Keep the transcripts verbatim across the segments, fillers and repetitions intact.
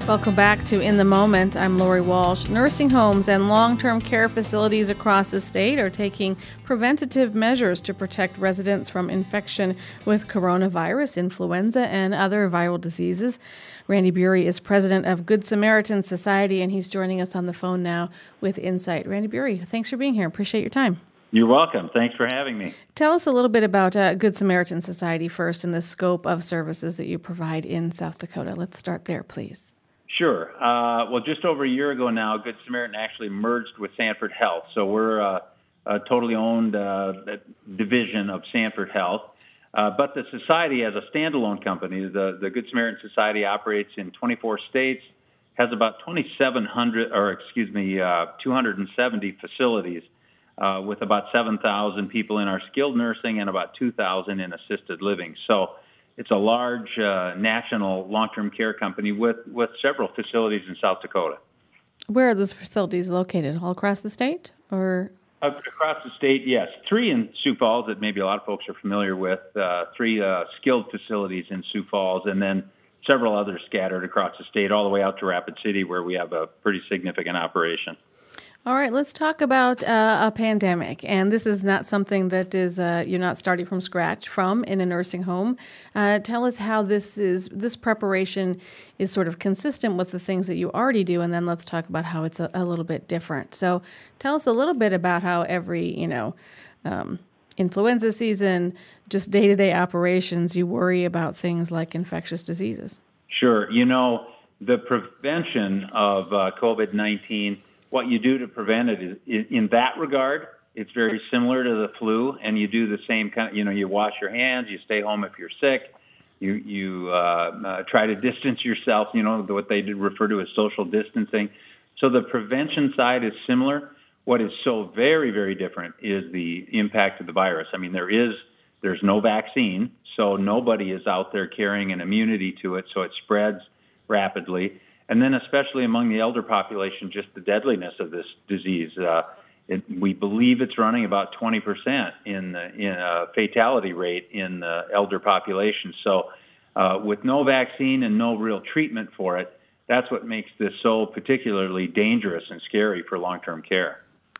Welcome back to In the Moment. I'm Lori Walsh. Nursing homes and long-term care facilities across the state are taking preventative measures to protect residents from infection with coronavirus, influenza, and other viral diseases. Randy Bury is president of Good Samaritan Society, and he's joining us on the phone now with Insight. Randy Bury, thanks for being here. Appreciate your time. You're welcome. Thanks for having me. Tell us a little bit about uh, Good Samaritan Society first and the scope of services that you provide in South Dakota. Let's start there, please. Sure. Uh, well, just over a year ago now, Good Samaritan actually merged with Sanford Health. So we're uh, a totally owned uh, division of Sanford Health. Uh, but the society, as a standalone company, the, the Good Samaritan Society operates in twenty-four states, has about twenty-seven hundred, or excuse me, uh, two hundred seventy facilities uh, with about seven thousand people in our skilled nursing and about two thousand in assisted living. So it's a large uh, national long-term care company with, with several facilities in South Dakota. Where are those facilities located? All across the state, or? Across the state, yes. Three in Sioux Falls that maybe a lot of folks are familiar with, uh, three uh, skilled facilities in Sioux Falls, and then several others scattered across the state, all the way out to Rapid City, where we have a pretty significant operation. All right, let's talk about uh, a pandemic. And this is not something that is uh, you're not starting from scratch from in a nursing home. Uh, tell us how this is. This preparation is sort of consistent with the things that you already do, and then let's talk about how it's a, a little bit different. So, tell us a little bit about how every you know um, influenza season, just day-to-day operations, you worry about things like infectious diseases. Sure. You know, the prevention of uh, COVID nineteen. What you do to prevent it is, in that regard, it's very similar to the flu, and you do the same kind of, you know, you wash your hands, you stay home if you're sick, you you uh, uh, try to distance yourself, you know, what they refer to as social distancing. So the prevention side is similar. What is so very, very different is the impact of the virus. I mean, there is, there's no vaccine, so nobody is out there carrying an immunity to it, so it spreads rapidly. And then especially among the elder population, just the deadliness of this disease. Uh, it, we believe it's running about twenty percent in the in a fatality rate in the elder population. So uh, with no vaccine and no real treatment for it, that's what makes this so particularly dangerous and scary for long-term care.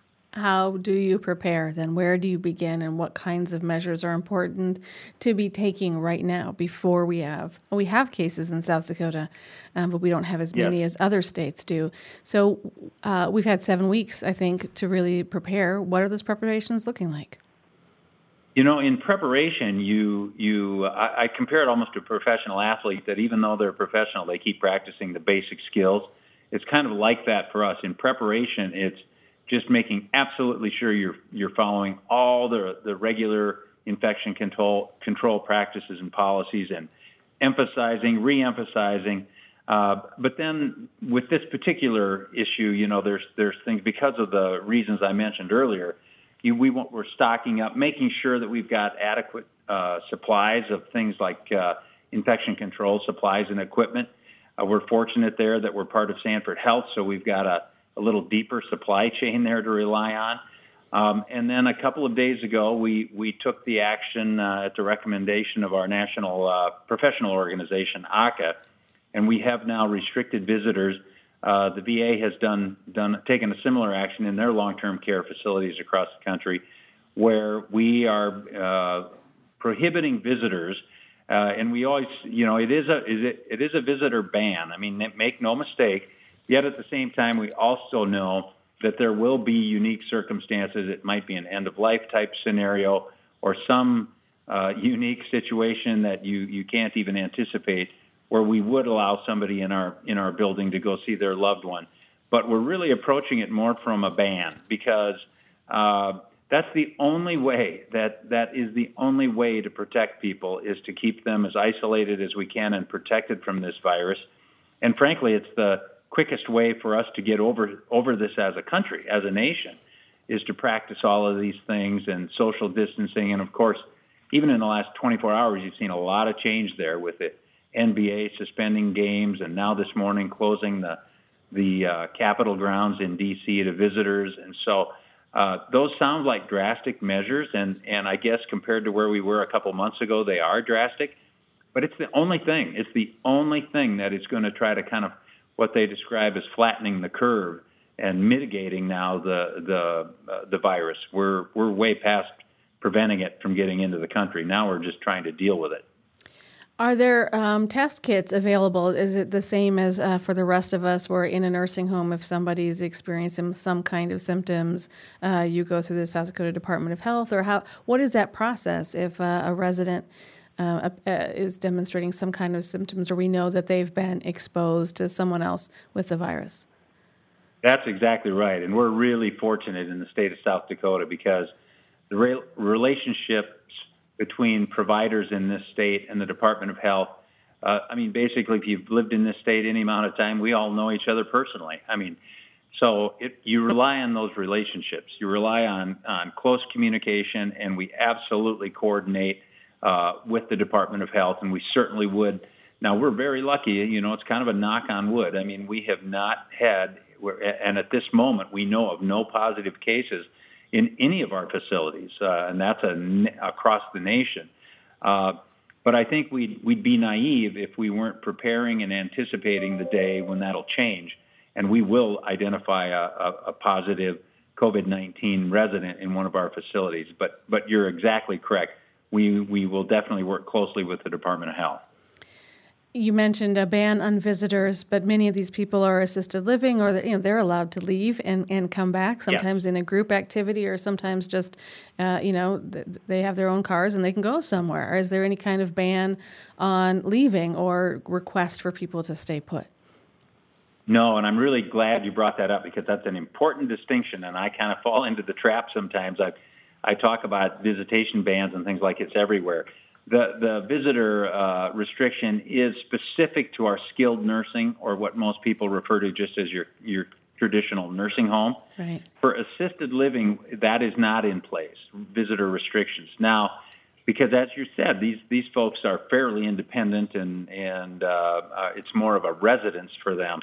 How do you prepare then? Where do you begin, and what kinds of measures are important to be taking right now before we have, we have cases in South Dakota, um, but we don't have as many Yes. as other states do. So uh, we've had seven weeks, I think, to really prepare. What are those preparations looking like? You know, in preparation, you you I, I compare it almost to a professional athlete, that even though they're professional, they keep practicing the basic skills. It's kind of like that for us. In preparation, it's just making absolutely sure you're you're following all the the regular infection control control practices and policies, and emphasizing, re-emphasizing. Uh, but then with this particular issue, you know, there's there's things, because of the reasons I mentioned earlier. You, we want, we're stocking up, making sure that we've got adequate uh, supplies of things like uh, infection control supplies and equipment. Uh, we're fortunate there that we're part of Sanford Health, so we've got a a little deeper supply chain there to rely on. Um, and then a couple of days ago, we, we took the action uh, at the recommendation of our national uh, professional organization, A C A, and we have now restricted visitors. Uh, the V A has done, done taken a similar action in their long-term care facilities across the country, where we are uh, prohibiting visitors. Uh, and we always, you know, it is a is it, it is a visitor ban. I mean, make no mistake. Yet at the same time, we also know that there will be unique circumstances. It might be an end-of-life type scenario, or some uh, unique situation that you, you can't even anticipate, where we would allow somebody in our in our building to go see their loved one. But we're really approaching it more from a ban, because uh, that's the only way, that that is the only way to protect people, is to keep them as isolated as we can and protected from this virus. And frankly, it's the quickest way for us to get over over this as a country, as a nation, is to practice all of these things, and social distancing. And of course, even in the last twenty-four hours, you've seen a lot of change there, with the N B A suspending games, and now this morning closing the the uh, Capitol grounds in D C to visitors. And so uh, those sound like drastic measures, and, and I guess compared to where we were a couple months ago, they are drastic. But it's the only thing. It's the only thing that is going to try to kind of what they describe as flattening the curve and mitigating now the the uh, the virus. We're we're way past preventing it from getting into the country. Now we're just trying to deal with it. Are there um, test kits available? Is it the same as uh, for the rest of us? We're in a nursing home. If somebody's experiencing some kind of symptoms, uh, you go through the South Dakota Department of Health, or how? What is that process if uh, a resident uh, uh, is demonstrating some kind of symptoms, or we know that they've been exposed to someone else with the virus? That's exactly right, and we're really fortunate in the state of South Dakota because the re- relationship between providers in this state and the Department of Health. Uh, I mean, basically, if you've lived in this state any amount of time, we all know each other personally. I mean, so it, you rely on those relationships. You rely on, on close communication, and we absolutely coordinate uh, with the Department of Health, and we certainly would. Now, we're very lucky. You know, it's kind of a knock on wood. I mean, we have not had, and at this moment, we know of no positive cases in any of our facilities, uh, and that's a, across the nation. Uh, but I think we'd, we'd be naive if we weren't preparing and anticipating the day when that'll change, and we will identify a, a, a positive COVID nineteen resident in one of our facilities. But but you're exactly correct. We we will definitely work closely with the Department of Health. You mentioned a ban on visitors, but many of these people are assisted living, or you know they're allowed to leave and, and come back. Sometimes yeah. in a group activity, or sometimes just uh, you know th- they have their own cars and they can go somewhere. Is there any kind of ban on leaving or request for people to stay put? No, and I'm really glad you brought that up because that's an important distinction, and I kind of fall into the trap sometimes. I I talk about visitation bans and things like it's everywhere. The the visitor uh, restriction is specific to our skilled nursing, or what most people refer to just as your your traditional nursing home. Right. For assisted living, that is not in place, visitor restrictions. Now, because as you said, these these folks are fairly independent, and, and uh, uh, it's more of a residence for them.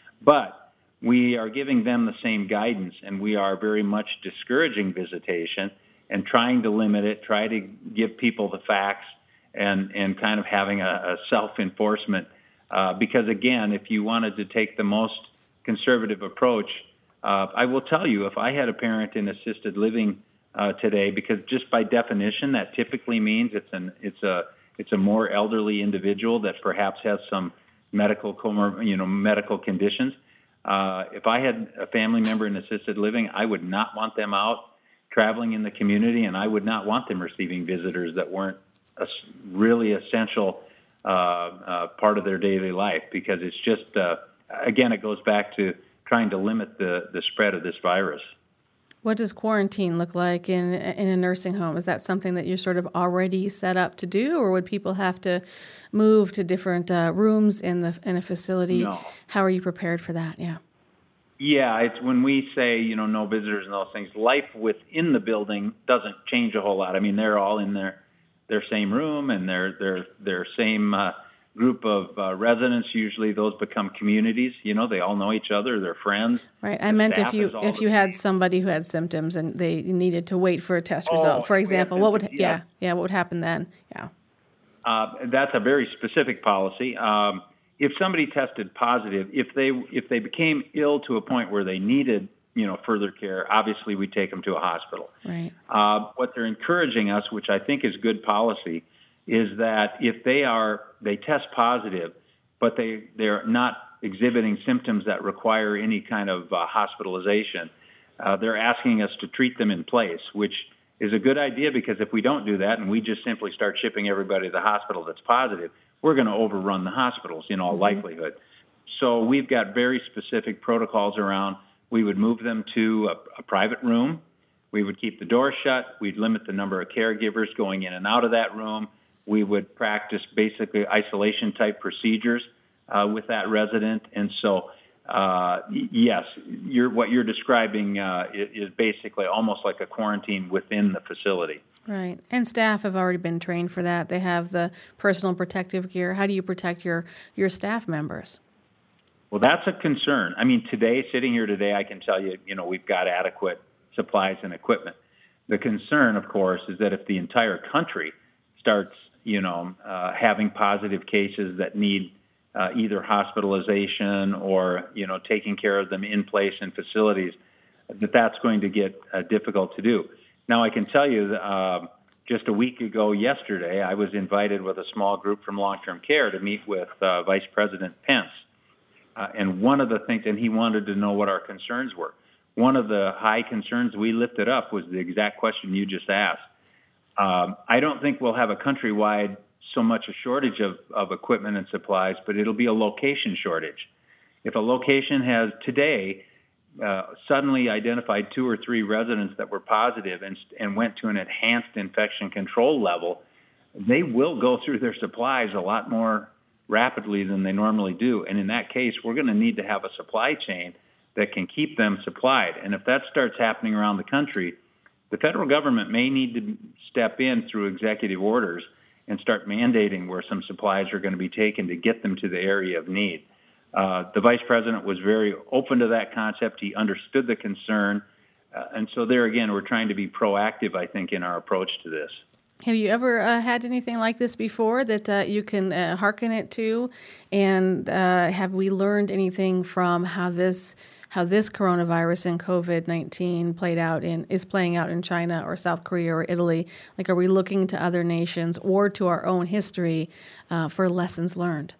But we are giving them the same guidance, and we are very much discouraging visitation and trying to limit it, try to give people the facts, and, and kind of having a, a self-enforcement. Uh, because, again, if you wanted to take the most conservative approach, uh, I will tell you, if I had a parent in assisted living uh, today, because just by definition, that typically means it's an it's a it's a more elderly individual that perhaps has some medical comor- you know medical conditions. Uh, if I had a family member in assisted living, I would not want them out traveling in the community, and I would not want them receiving visitors that weren't a really essential uh, uh, part of their daily life, because it's just, uh, again, it goes back to trying to limit the, the spread of this virus. What does quarantine look like in in a nursing home? Is that something that you're sort of already set up to do, or would people have to move to different uh, rooms in the in a facility? No. How are you prepared for that? Yeah. Yeah, it's when we say, you know, no visitors and those things, life within the building doesn't change a whole lot. I mean, they're all in their, their same room and their their their same uh, group of uh, residents. Usually those become communities. You know, they all know each other, they're friends. Right. I the meant if you if you same. had somebody who had symptoms and they needed to wait for a test oh, result, for example, what would symptoms, yeah. yeah yeah what would happen then? Yeah. Uh, that's a very specific policy. Um, if somebody tested positive, if they if they became ill to a point where they needed, you know, further care, obviously we take them to a hospital. Right. Uh, what they're encouraging us, which I think is good policy, is that if they are they test positive, but they they're not exhibiting symptoms that require any kind of uh, hospitalization, uh, they're asking us to treat them in place, which is a good idea, because if we don't do that and we just simply start shipping everybody to the hospital that's positive, we're going to overrun the hospitals in all mm-hmm. likelihood. So we've got very specific protocols around. We would move them to a, a private room. We would keep the door shut. We'd limit the number of caregivers going in and out of that room. We would practice basically isolation-type procedures uh, with that resident. And so, uh, yes, you're, what you're describing uh, is, is basically almost like a quarantine within the facility. Right. And staff have already been trained for that. They have the personal protective gear. How do you protect your, your staff members? Well, that's a concern. I mean, today, sitting here today, I can tell you, you know, we've got adequate supplies and equipment. The concern, of course, is that if the entire country starts, you know, uh, having positive cases that need uh, either hospitalization or, you know, taking care of them in place in facilities, that that's going to get uh, difficult to do. Now, I can tell you that, uh, just a week ago yesterday, I was invited with a small group from long-term care to meet with uh, Vice President Pence. Uh, and one of the things, and he wanted to know what our concerns were. One of the high concerns we lifted up was the exact question you just asked. Um, I don't think we'll have a countrywide so much a shortage of, of equipment and supplies, but it'll be a location shortage. If a location has today uh, suddenly identified two or three residents that were positive and, and went to an enhanced infection control level, they will go through their supplies a lot more rapidly than they normally do. And in that case, we're going to need to have a supply chain that can keep them supplied. And if that starts happening around the country, the federal government may need to step in through executive orders and start mandating where some supplies are going to be taken to get them to the area of need. Uh, the vice president was very open to that concept. He understood the concern. Uh, and so there again, we're trying to be proactive, I think, in our approach to this. Have you ever uh, had anything like this before that uh, you can uh, hearken it to? And uh, have we learned anything from how this how this coronavirus and COVID nineteen played out in is playing out in China or South Korea or Italy? Like, are we looking to other nations or to our own history uh, for lessons learned?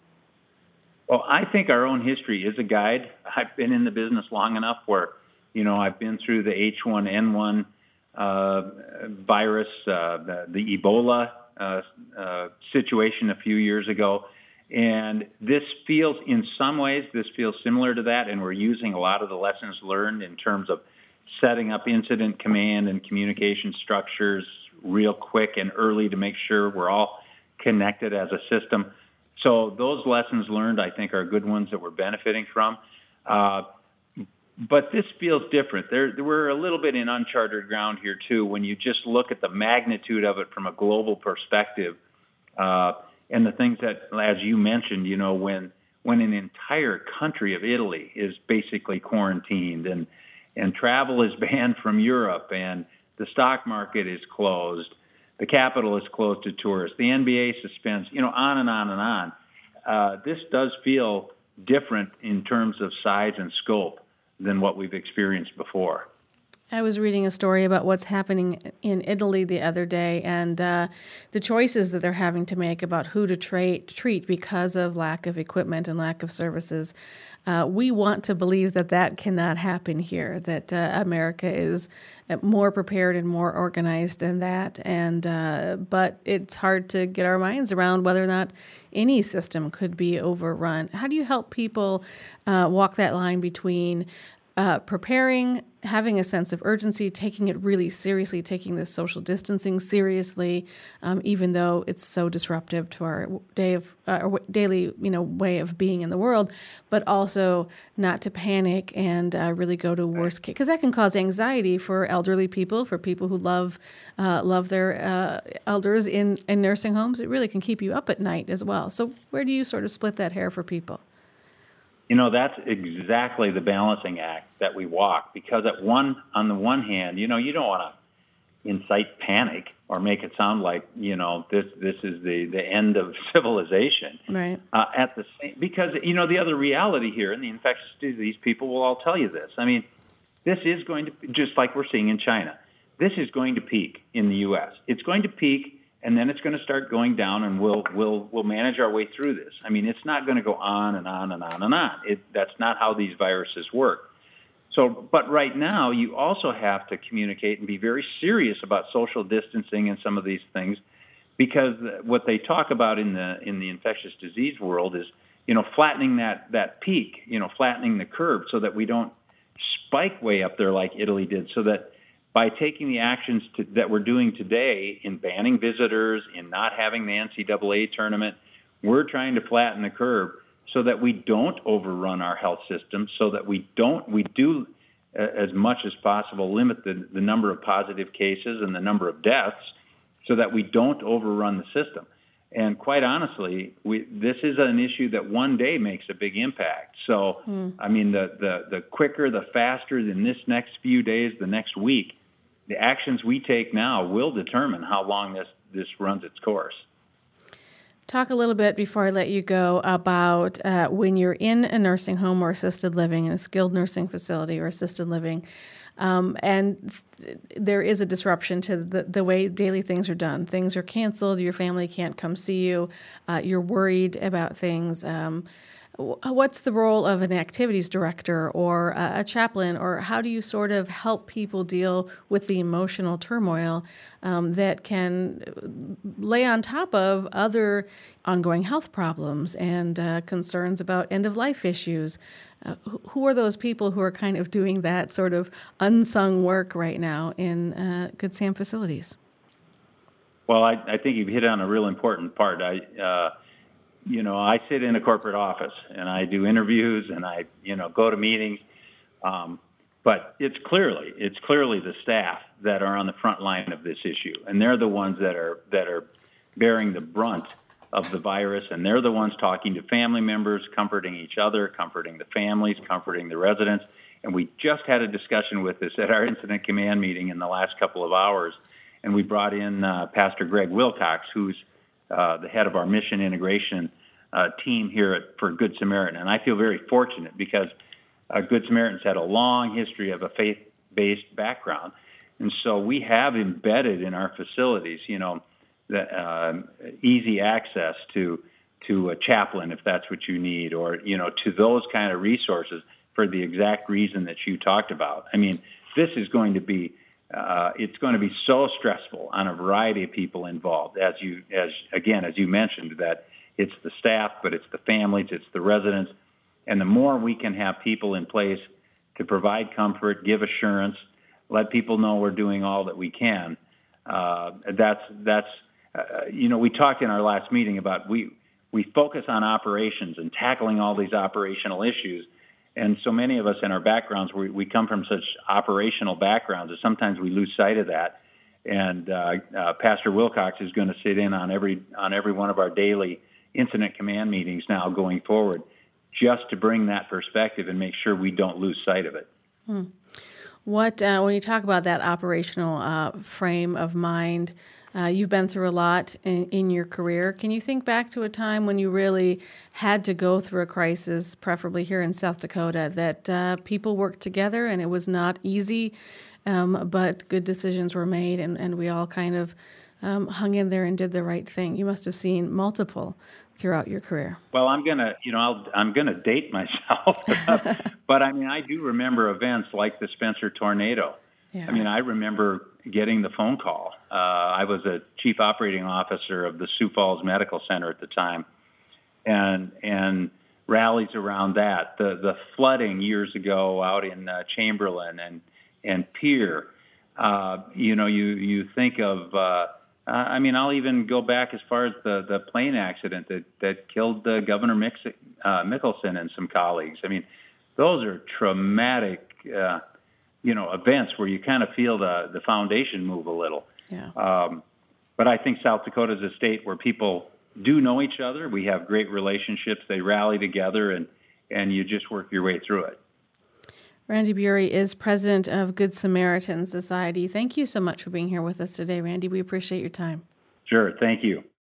Well, I think our own history is a guide. I've been in the business long enough where, you know, I've been through the H one N one Uh, virus, uh, the, the Ebola uh, uh, situation a few years ago. And this feels, in some ways, this feels similar to that, and we're using a lot of the lessons learned in terms of setting up incident command and communication structures real quick and early to make sure we're all connected as a system. So those lessons learned, I think, are good ones that we're benefiting from. Uh, But this feels different. There, we're a little bit in uncharted ground here, too, when you just look at the magnitude of it from a global perspective. Uh, and the things that, as you mentioned, you know, when when an entire country of Italy is basically quarantined and, and travel is banned from Europe and the stock market is closed, the capital is closed to tourists, the N B A suspends, you know, on and on and on. Uh, this does feel different in terms of size and scope than what we've experienced before. I was reading a story about what's happening in Italy the other day and uh, the choices that they're having to make about who to tra- treat because of lack of equipment and lack of services. Uh, we want to believe that that cannot happen here, that uh, America is more prepared and more organized than that. And uh, but it's hard to get our minds around whether or not any system could be overrun. How do you help people uh, walk that line between Uh, preparing, having a sense of urgency, taking it really seriously, taking this social distancing seriously, um, even though it's so disruptive to our day of uh, our daily, you know, way of being in the world, but also not to panic and uh, really go to worst case, because that can cause anxiety for elderly people, for people who love uh, love their uh, elders in, in nursing homes. It really can keep you up at night as well. So where do you sort of split that hair for people? You know, that's exactly the balancing act that we walk, because at one, on the one hand, you know, you don't want to incite panic or make it sound like, you know, this this is the, the end of civilization. Right. Uh, at the same, because, you know, the other reality here, and the infectious disease people will all tell you this. I mean, this is going to, just like we're seeing in China, this is going to peak in the U S. It's going to peak, and then it's going to start going down, and we'll we'll we'll manage our way through this. I mean, it's not going to go on and on and on and on. It, that's not how these viruses work. So, but right now, you also have to communicate and be very serious about social distancing and some of these things, because what they talk about in the in the infectious disease world is, you know, flattening that that peak, you know, flattening the curve so that we don't spike way up there like Italy did, so that by taking the actions to, that we're doing today in banning visitors, in not having the N C double A tournament, we're trying to flatten the curve so that we don't overrun our health system, so that we don't, we do uh, as much as possible limit the, the number of positive cases and the number of deaths, so that we don't overrun the system. And quite honestly, we, this is an issue that one day makes a big impact. So, mm. I mean, the, the, the quicker, the faster in this next few days, the next week, the actions we take now will determine how long this, this runs its course. Talk a little bit before I let you go about uh, when you're in a nursing home or assisted living, in a skilled nursing facility or assisted living, um, and th- there is a disruption to the, the way daily things are done. Things are canceled. Your family can't come see you. Uh, you're worried about things. Um, What's the role of an activities director or a chaplain, or how do you sort of help people deal with the emotional turmoil um, that can lay on top of other ongoing health problems and uh, concerns about end-of-life issues? Uh, who are those people who are kind of doing that sort of unsung work right now in uh, Good Sam facilities? Well, I, I think you've hit on a real important part. I uh, You know, I sit in a corporate office and I do interviews and I, you know, go to meetings. Um, but it's clearly, it's clearly the staff that are on the front line of this issue. And they're the ones that are, that are bearing the brunt of the virus. And they're the ones talking to family members, comforting each other, comforting the families, comforting the residents. And we just had a discussion with this at our incident command meeting in the last couple of hours. And we brought in uh, Pastor Greg Wilcox, who's Uh, the head of our mission integration uh, team here at, for Good Samaritan. And I feel very fortunate because uh, Good Samaritans had a long history of a faith-based background. And so we have embedded in our facilities, you know, the, uh, easy access to to a chaplain if that's what you need, or, you know, to those kind of resources for the exact reason that you talked about. I mean, this is going to be Uh, it's going to be so stressful on a variety of people involved, as you, as again, as you mentioned, that it's the staff, but it's the families, it's the residents, and the more we can have people in place to provide comfort, give assurance, let people know we're doing all that we can. Uh, that's that's uh, you know, we talked in our last meeting about we we focus on operations and tackling all these operational issues. And so many of us in our backgrounds, we, we come from such operational backgrounds that sometimes we lose sight of that. And uh, uh, Pastor Wilcox is going to sit in on every on every one of our daily incident command meetings now going forward, just to bring that perspective and make sure we don't lose sight of it. Hmm. What uh, when you talk about that operational uh, frame of mind, uh, you've been through a lot in, in your career. Can you think back to a time when you really had to go through a crisis, preferably here in South Dakota, that uh, people worked together and it was not easy, um, but good decisions were made, and, and we all kind of um, hung in there and did the right thing? You must have seen multiple throughout your career. Well, I'm gonna, you know, I'll, I'm gonna date myself, but I mean, I do remember events like the Spencer tornado. Yeah. I mean, I remember getting the phone call. Uh, I was a chief operating officer of the Sioux Falls Medical Center at the time, and and rallies around that. The the flooding years ago out in uh, Chamberlain and and Pierre. Uh, you know, you you think of. Uh, Uh, I mean, I'll even go back as far as the, the plane accident that, that killed uh, Governor Mix, uh, Mickelson and some colleagues. I mean, those are traumatic, uh, you know, events where you kind of feel the, the foundation move a little. Yeah. Um, but I think South Dakota is a state where people do know each other. We have great relationships. They rally together, and, and you just work your way through it. Randy Bury is president of Good Samaritan Society. Thank you so much for being here with us today, Randy. We appreciate your time. Sure. Thank you.